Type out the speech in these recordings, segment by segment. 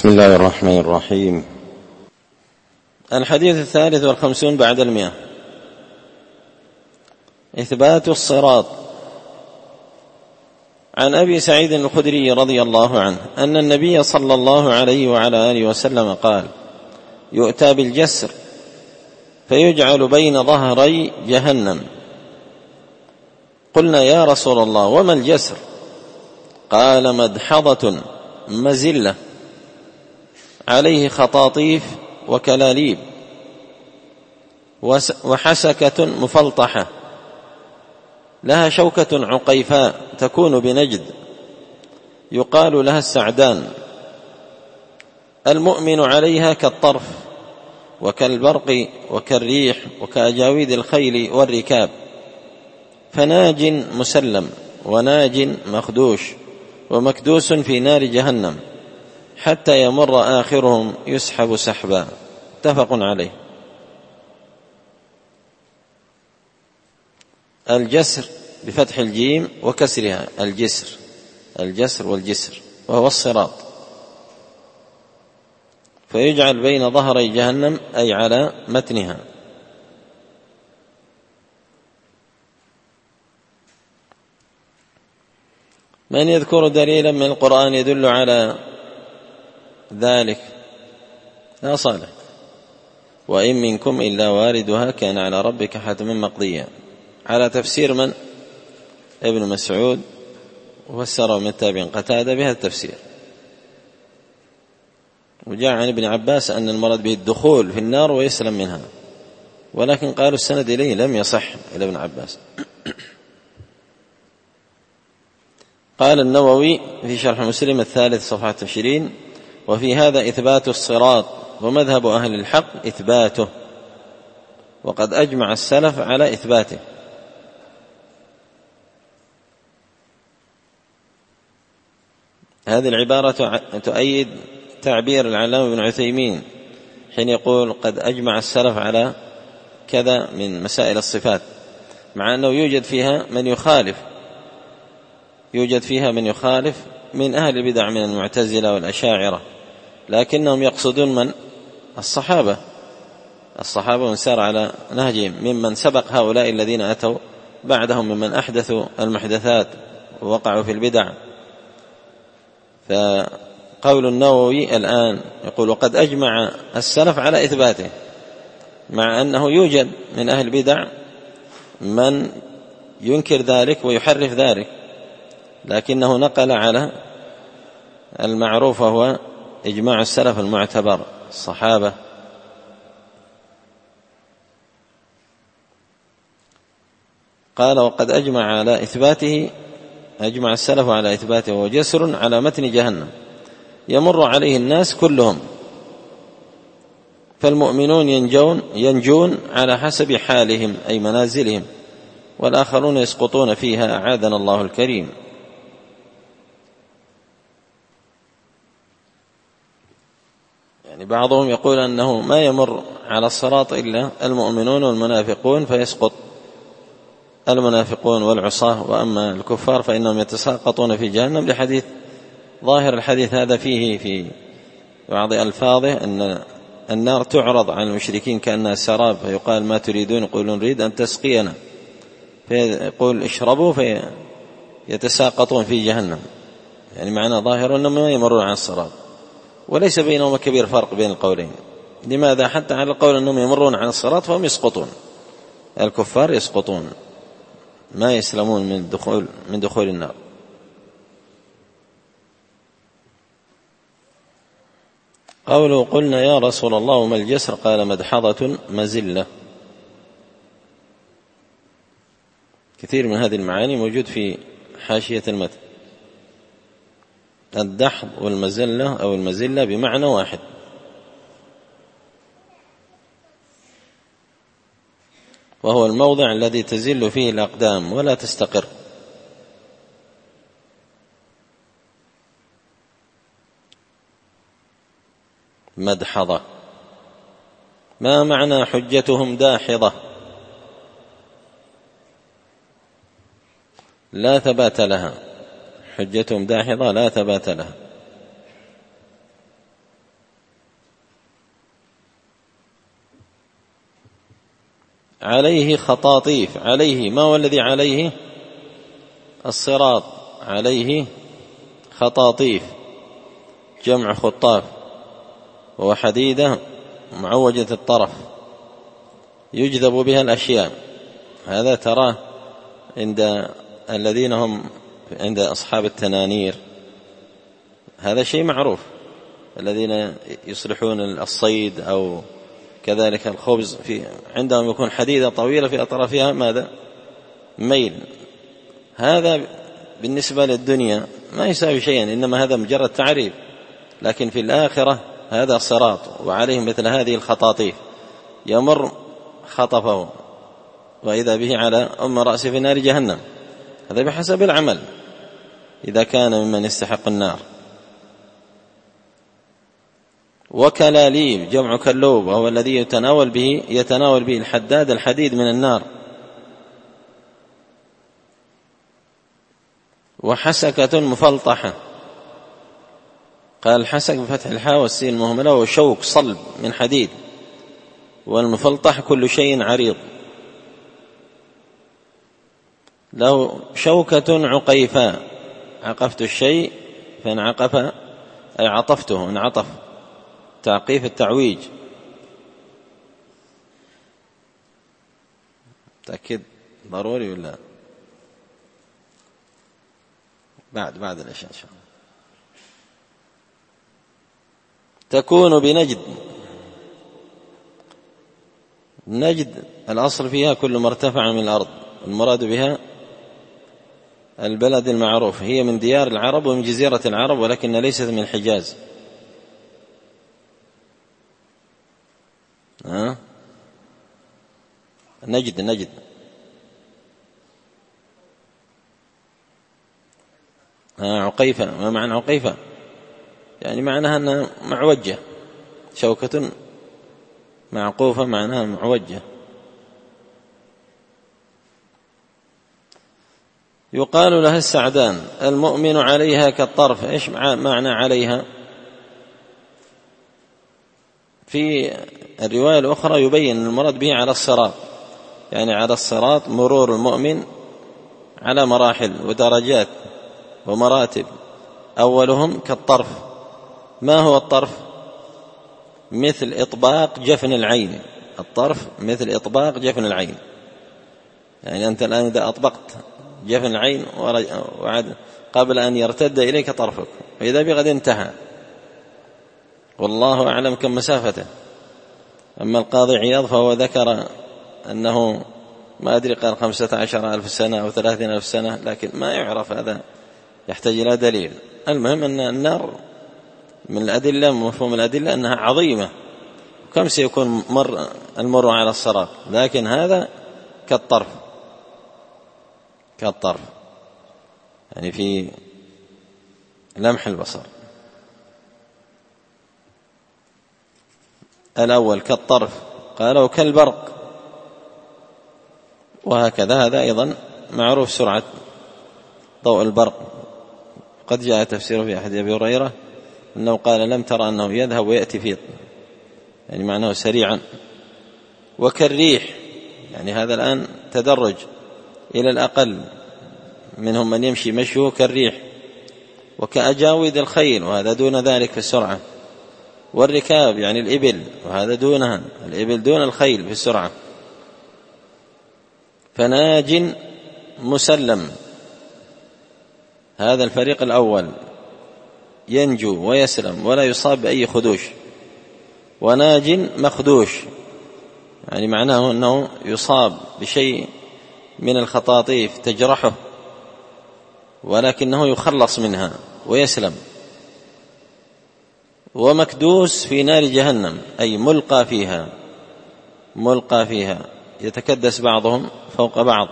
بسم الله الرحمن الرحيم. الحديث 53 بعد 100. إثبات الصراط. عن أبي سعيد الخدري رضي الله عنه أن النبي صلى الله عليه وعلى آله وسلم قال: يؤتى بالجسر فيجعل بين ظهري جهنم. قلنا: يا رسول الله وما الجسر؟ قال: مدحضة مزلة عليه خطاطيف وكلاليب وحسكة مفلطحة لها شوكة عقيفاء تكون بنجد يقال لها السعدان، المؤمن عليها كالطرف وكالبرق وكالريح وكأجاويد الخيل والركاب، فناج مسلم وناج مخدوش ومكدوس في نار جهنم حتى يمر آخرهم يسحب سحبا. متفق عليه. الجسر بفتح الجيم وكسرها الجسر، الجسر والجسر، وهو الصراط. فيجعل بين ظهري جهنم أي على متنها. من يذكر دليلا من القرآن يدل على ذلك؟ يا صالح. وإن منكم إلا واردها كان على ربك حتما مقضيا، على تفسير من؟ ابن مسعود، وفسره من التابعين قتادة بهذا التفسير. وجاء عن ابن عباس أن المراد به الدخول في النار ويسلم منها، ولكن قالوا السند إليه لم يصح إلى ابن عباس. قال النووي في شرح مسلم 3 صفحة 20: وفي هذا إثبات الصراط، ومذهب أهل الحق إثباته، وقد أجمع السلف على إثباته. هذه العبارة تؤيد تعبير العلامة ابن عثيمين حين يقول قد أجمع السلف على كذا من مسائل الصفات، مع أنه يوجد فيها من يخالف من أهل البدع من المعتزلة والأشاعرة، لكنهم يقصدون من؟ الصحابة من سار على نهجهم ممن سبق هؤلاء الذين أتوا بعدهم ممن أحدثوا المحدثات ووقعوا في البدع. فقول النووي الآن يقول وقد أجمع السلف على إثباته، مع أنه يوجد من أهل البدع من ينكر ذلك ويحرف ذلك، لكنه نقل على المعروف وهو إجماع السلف المعتبر الصحابة. قال وقد أجمع السلف على إثباته، وهو جسر على متن جهنم يمر عليه الناس كلهم، فالمؤمنون ينجون على حسب حالهم أي منازلهم، والآخرون يسقطون فيها، أعاذنا الله الكريم. يعني بعضهم يقول أنه ما يمر على الصراط إلا المؤمنون والمنافقون، فيسقط المنافقون والعصاة، وأما الكفار فإنهم يتساقطون في جهنم، لحديث ظاهر الحديث هذا فيه في بعض ألفاظه أن النار تعرض على المشركين كأنها سراب، فيقال ما تريدون؟ يقولون نريد أن تسقينا، فيقول اشربوا فيتساقطون في جهنم. يعني معنى ظاهر أنهم ما يمرون على الصراط، وليس بينهما كبير فرق بين القولين. لماذا؟ حتى على القول أنهم يمرون على الصراط فهم يسقطون، الكفار يسقطون ما يسلمون من دخول النار. قوله قلنا يا رسول الله وما الجسر؟ قال مدحضة مزلة. كثير من هذه المعاني موجود في حاشية المتن. الدحض والمزلة أو المزلة بمعنى واحد، وهو الموضع الذي تزل فيه الأقدام ولا تستقر. مدحضة. ما معنى حجتهم داحضة؟ لا ثبات لها، حجتهم داحضة لا ثبات لها. عليه خطاطيف. عليه ما هو الذي عليه؟ الصراط. عليه خطاطيف، جمع خطاف، وهو حديدة معوجة الطرف يجذب بها الأشياء. هذا تراه عند الذين هم عند أصحاب التنانير، هذا شيء معروف. الذين يصلحون الصيد أو كذلك الخبز، عندهم يكون حديدة طويلة في أطرافها ماذا؟ ميل. هذا بالنسبة للدنيا ما يساوي شيئا، إنما هذا مجرد تعريف. لكن في الآخرة هذا صراط وعليه مثل هذه الخطاطيف، يمر خطفه وإذا به على رأسه في نار جهنم. هذا بحسب العمل إذا كان ممن يستحق النار. وكلاليب، جمع كلوب، وهو الذي يتناول به الحداد الحديد من النار. وحسكة مفلطحة، قال الحسك بفتح الحاء والسين المهملة، وشوك صلب من حديد. والمفلطح كل شيء عريض. له شوكة عقيفاء، عقفت الشيء فانعقف أي عطفته، انعطف، تعقيف التعويج. تأكد ضروري ولا بعد العشاء إن شاء الله. تكون بنجد. نجد الأصل فيها كل ما ارتفع من الأرض، المراد بها البلد المعروف. هي من ديار العرب ومن جزيرة العرب، ولكن ليست من الحجاز. نجد عقيفة. ما معنى عقيفة؟ يعني معناها أنها معوجة، شوكة معقوفة معناها معوجة. يقال لها السعدان. المؤمن عليها كالطرف. إيش معنى عليها؟ في الرواية الأخرى يبين المراد به على الصراط، يعني على الصراط مرور المؤمن على مراحل ودرجات ومراتب، أولهم كالطرف. ما هو الطرف؟ مثل إطباق جفن العين. الطرف مثل إطباق جفن العين، يعني أنت الآن إذا أطبقت جفن العين وعد قبل أن يرتد إليك طرفك، وإذا بقد انتهى، والله أعلم كم مسافته. أما القاضي عياض فهو ذكر أنه ما أدري قال 15,000 سنة أو 30,000 سنة، لكن ما يعرف، هذا يحتاج إلى دليل. المهم أن النار من الأدلة، مفهوم الأدلة أنها عظيمة، كم سيكون المر على الصراط، لكن هذا كالطرف يعني في لمح البصر. الأول كالطرف، قالوا كالبرق، وهكذا. هذا أيضا معروف سرعة ضوء البرق. قد جاء تفسيره في أحد أبي هريرة أنه قال لم ترى أنه يذهب ويأتي فيه، يعني معناه سريعا. وكالريح، يعني هذا الآن تدرج إلى الأقل، منهم من يمشي مشيه كالريح. وكأجاود الخيل، وهذا دون ذلك في السرعة. والركاب يعني الإبل، وهذا دونها، الإبل دون الخيل في السرعة. فناج مسلم، هذا الفريق الأول ينجو ويسلم ولا يصاب بأي خدوش. وناج مخدوش، يعني معناه أنه يصاب بشيء من الخطاطيف تجرحه، ولكنه يخلص منها ويسلم. ومكدوس في نار جهنم، أي ملقى فيها يتكدس بعضهم فوق بعض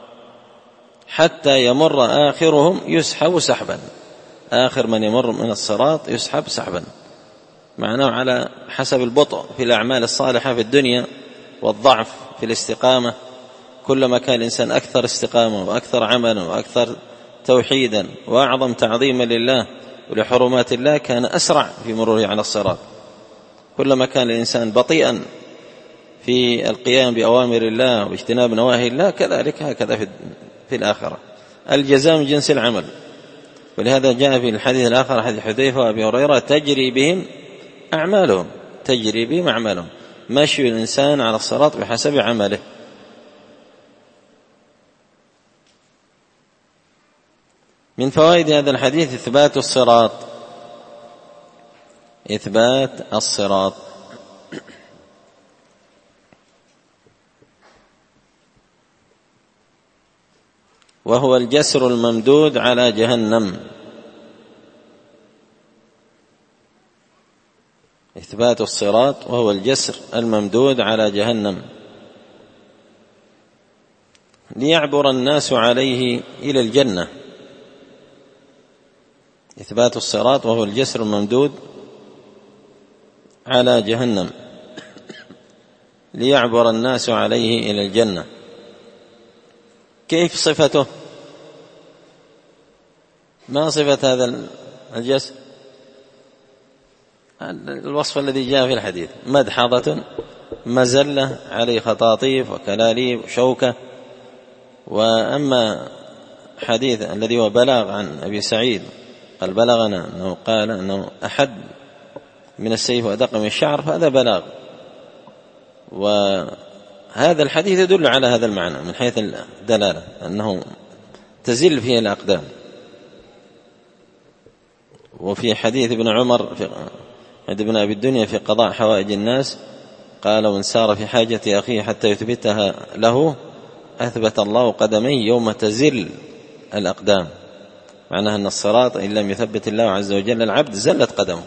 حتى يمر آخرهم يسحب سحبا. آخر من يمر من الصراط يسحب سحبا، معناه على حسب البطء في الأعمال الصالحة في الدنيا والضعف في الاستقامة. كلما كان الإنسان أكثر استقامة وأكثر عملا وأكثر توحيدا وأعظم تعظيما لله ولحرمات الله، كان أسرع في مروره على الصراط. كلما كان الإنسان بطيئا في القيام بأوامر الله واجتناب نواهي الله، كذلك هكذا في الآخرة، الجزاء من جنس العمل. ولهذا جاء في الحديث الآخر حديث حذيفة وأبي هريرة: تجري بهم أعمالهم، تجري بهم أعمالهم، مشي الإنسان على الصراط بحسب عمله. من فوائد هذا الحديث إثبات الصراط، إثبات الصراط، وهو الجسر الممدود على جهنم. إثبات الصراط وهو الجسر الممدود على جهنم ليعبر الناس عليه إلى الجنة. إثبات الصراط وهو الجسر الممدود على جهنم ليعبر الناس عليه إلى الجنة. كيف صفته؟ ما صفة هذا الجسر؟ الوصف الذي جاء في الحديث: مدحضة مزلة عليه خطاطيف وكلاليب وشوكة. وأما حديث الذي هو بلاغ عن أبي سعيد قال: بلغنا أنه قال أنه أحد من السيف وأدق من الشعر، فهذا بلاغ. وهذا الحديث يدل على هذا المعنى من حيث الدلالة، أنه تزل فيه الأقدام. وفي حديث ابن عمر عند ابن أبي الدنيا في قضاء حوائج الناس قال: وإن سار في حاجة أخيه حتى يثبتها له أثبت الله قدميه يوم تزل الأقدام. معناها أن الصراط إن لم يثبت الله عز وجل العبد زلت قدمه.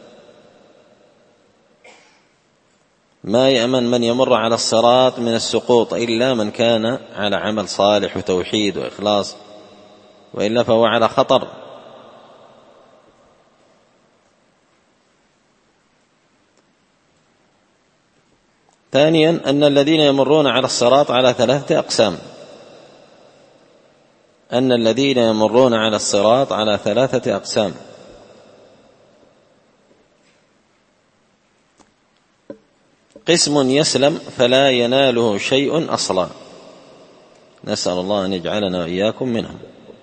ما يأمن من يمر على الصراط من السقوط إلا من كان على عمل صالح وتوحيد وإخلاص، وإلا فهو على خطر. ثانيا أن الذين يمرون على الصراط على 3 أقسام. أن الذين يمرون على الصراط على 3 أقسام. قسم يسلم فلا يناله شيء أصلا، نسأل الله أن يجعلنا وإياكم منهم.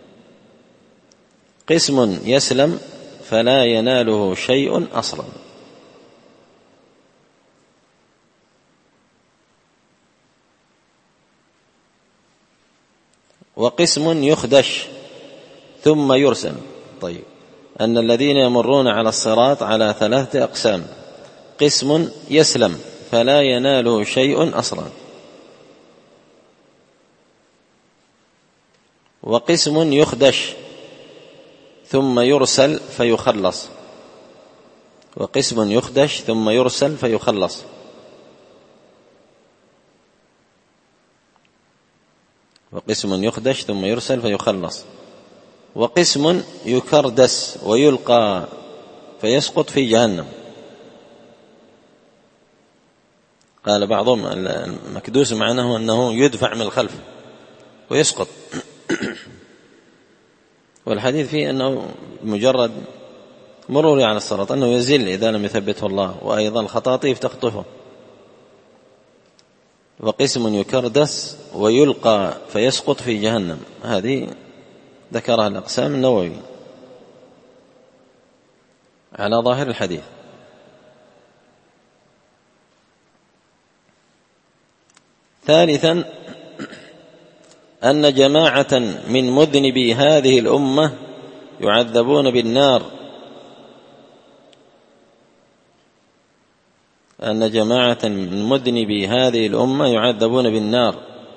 قسم يسلم فلا يناله شيء أصلا. وقسم يخدش ثم يرسل. طيب، أن الذين يمرون على الصراط على 3 أقسام: قسم يسلم فلا يناله شيء أصلا، وقسم يخدش ثم يرسل فيخلص، وقسم يخدش ثم يرسل فيخلص، وقسم يخدش ثم يرسل فيخلص، وقسم يكردس ويلقى فيسقط في جهنم. قال بعضهم المكدوس معناه أنه يدفع من الخلف ويسقط. والحديث فيه أنه مجرد مرور على الصراط أنه يزل إذا لم يثبته الله، وأيضا الخطاطيف تخطفه. وقسم يكردس ويلقى فيسقط في جهنم، هذه ذكرها الأقسام النووي على ظاهر الحديث. ثالثا أن جماعة من مذنبي هذه الأمة يعذبون بالنار. أن جماعة من مذنبي هذه الأمة يعذبون بالنار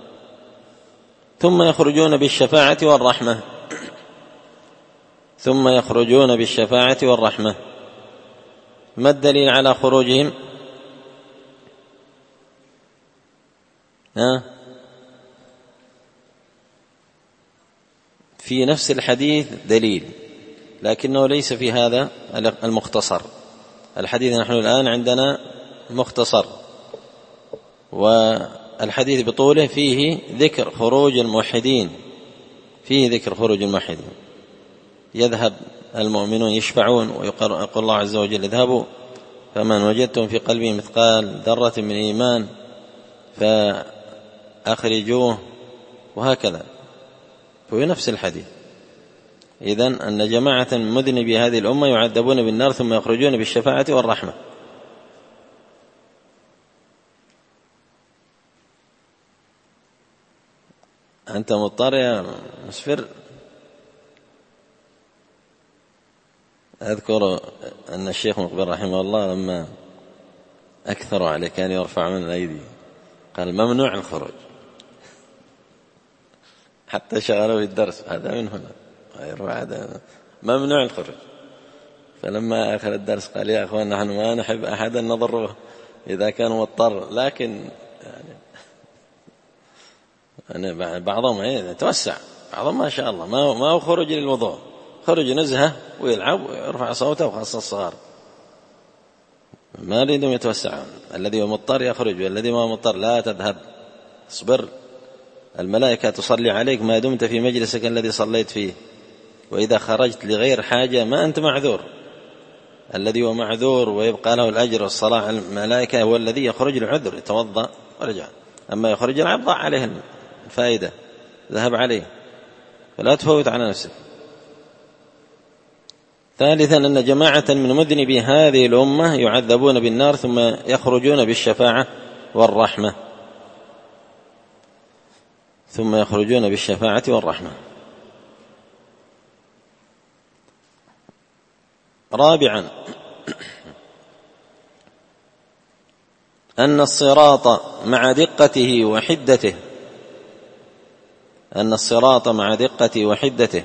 ثم يخرجون بالشفاعة والرحمة. ثم يخرجون بالشفاعة والرحمة. ما الدليل على خروجهم؟ في نفس الحديث دليل، لكنه ليس في هذا المختصر. الحديث نحن الآن عندنا مختصر، والحديث بطوله فيه ذكر خروج الموحدين، فيه ذكر خروج الموحدين. يذهب المؤمنون يشفعون ويقول الله عز وجل: اذهبوا فمن وجدتم في قلبه مثقال ذرة من إيمان فأخرجوه، وهكذا. هو نفس الحديث. إذن أن جماعة من مذنبي هذه الأمة يعذبون بالنار ثم يخرجون بالشفاعة والرحمة. أنت مضطر يا مسفر؟ أذكر أن الشيخ مقبل رحمه الله لما أكثروا عليه كان يرفع من الأيدي قال ممنوع الخروج، حتى شغلوا الدرس هذا من هنا هذا ممنوع الخروج. فلما آخر الدرس قال يا أخوان نحن ما نحب أحدا نضره إذا كان مضطر، لكن يعني بعضهم يتوسع، بعضهم ما شاء الله ما هو خروج للوضوء، خرج نزهة ويلعب ويرفع صوته، وخاصة الصغار ما يريدون يتوسعون. الذي هو مضطر يخرج، والذي ما هو مضطر لا تذهب، اصبر، الملائكة تصلي عليك ما دمت في مجلسك الذي صليت فيه، وإذا خرجت لغير حاجة ما أنت معذور. الذي هو معذور ويبقى له الأجر والصلاة على الملائكة هو الذي يخرج لعذر، يتوضأ ورجع. أما يخرج العبد ضاع عليه الفائدة، ذهب عليه، فلا تفوت على نفسك. ثالثا أن جماعة من مذنبي هذه الأمة يعذبون بالنار ثم يخرجون بالشفاعة والرحمة، ثم يخرجون بالشفاعة والرحمة. رابعا أن الصراط مع دقته وحدته، أن الصراط مع دقته وحدته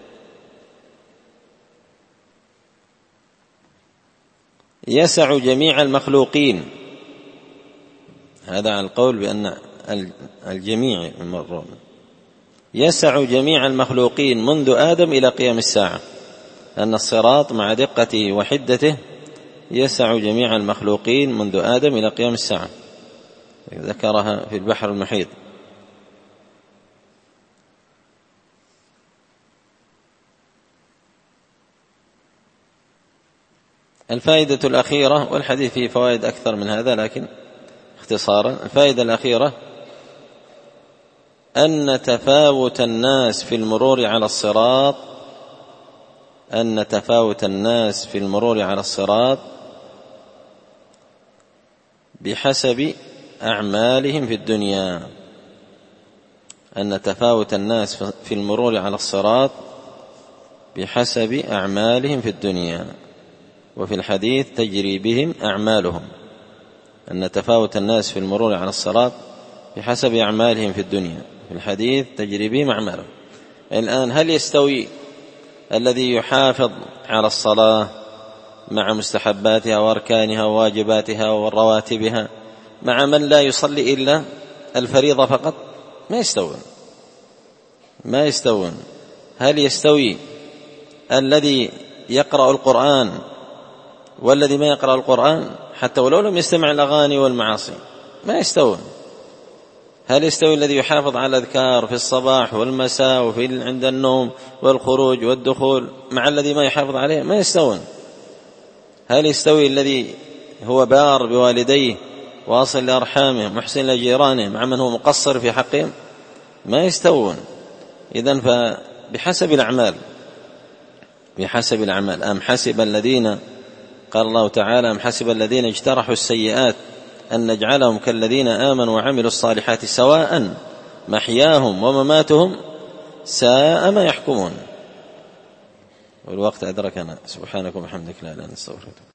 يسع جميع المخلوقين. هذا على القول بأن الجميع المرون يسع جميع المخلوقين منذ آدم إلى قيام الساعة. أن الصراط مع دقته وحدته يسع جميع المخلوقين منذ آدم إلى قيام الساعة، ذكرها في البحر المحيط. الفائدة الأخيرة، والحديث فيه فوائد أكثر من هذا لكن اختصارا، الفائدة الأخيرة أن تفاوت الناس في المرور على الصراط، أن تفاوت الناس في المرور على الصراط بحسب أعمالهم في الدنيا. أن تفاوت الناس في المرور على الصراط بحسب أعمالهم في الدنيا، وفي الحديث تجري بهم أعمالهم. أن تفاوت الناس في المرور على الصراط بحسب أعمالهم في الدنيا، في الحديث تجري بهم أعمالهم. الآن هل يستوي الذي يحافظ على الصلاة مع مستحباتها وأركانها وواجباتها ورواتبها مع من لا يصلي إلا الفريضة فقط؟ ما يستوون. هل يستوي الذي يقرأ القرآن والذي ما يقرأ القرآن حتى ولو لم يستمع الأغاني والمعاصي؟ ما يستوون. هل يستوي الذي يحافظ على الأذكار في الصباح والمساء وفي عند النوم والخروج والدخول مع الذي ما يحافظ عليه؟ ما يستوون. هل يستوي الذي هو بار بوالديه واصل لأرحامه محسن لجيرانه مع من هو مقصر في حقهم؟ ما يستوون. إذن فبحسب الأعمال، بحسب الأعمال. أم حسب الذين، قال الله تعالى أم حسب الذين اجترحوا السيئات أن نجعلهم كالذين آمنوا وعملوا الصالحات سواء محياهم ومماتهم ساء ما يحكمون. والوقت أدركنا. سبحانك وبحمدك لا إله إلا أنت، استغفرك.